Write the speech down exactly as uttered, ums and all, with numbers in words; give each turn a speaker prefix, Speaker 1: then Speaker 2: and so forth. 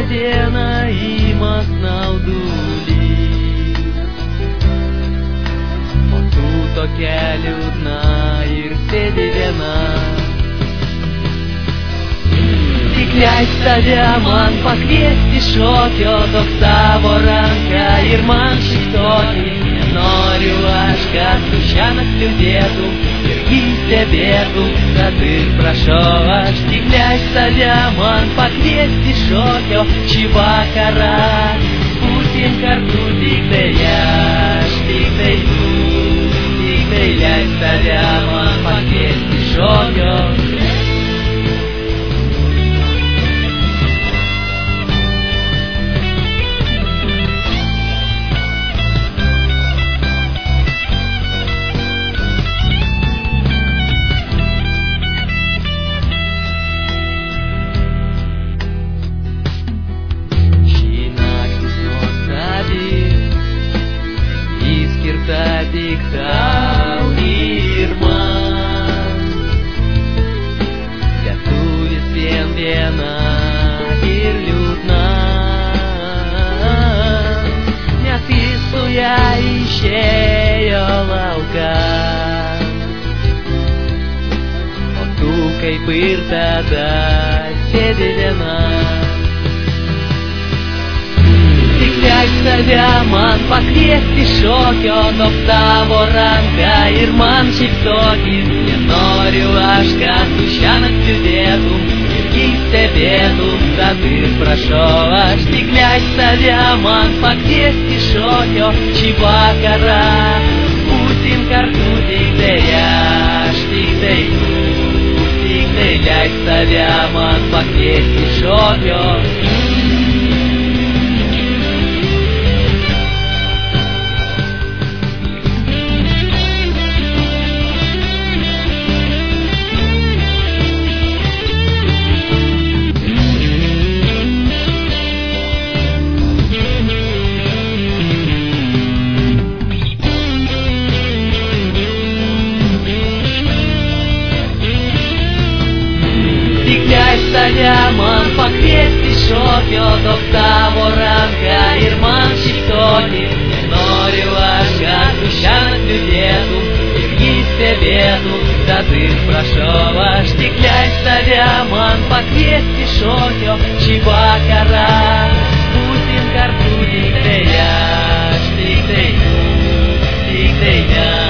Speaker 1: diena ima snaudulį, o tu tokia liūdna ir sėdi viena. Tik leisk tave man pakviesti šokio, tok savo ranką ir man šypsoti. Nenoriu aš, kad tu šiąnakt liūdėtum ir jį stebėtum, kad ir prašau aš. Tik leisk tave man pakviesti šokio šį vakarą, būsim kartu tik tai aš, tik tai tu, tik tai leisk tave man pakviesti šokio. Tik tau ir man, bet tu vis vien viena ir liūdna, nes jis su ją išėjo laukan, o tu kaip ir tada sėdi viena. Leisk tave man pakviesti šokio, tok tavo ranką ir man šypsokis. Nenoriu aš, kad tu šiąnakt liūdėtum ir jį stebėtum, tad ir prašau aš. Tik leisk tave man pakviesti šokio šį vakarą, būsim kartu tik tai aš, tik tai tu, tik tai leisk tave man pakviesti šokio. Leisk tave man pakviesti šokio, tok tavo ranką ir man šypsokis. Nenoriu aš, kad tu šiąnakt liūdėtum ir jį stebėtum, tad ir prašau aš. Tik leisk tave man pakviesti šokio šį vakarą, būsim kartu tik tai aš, tik tai tu, tik tai ne.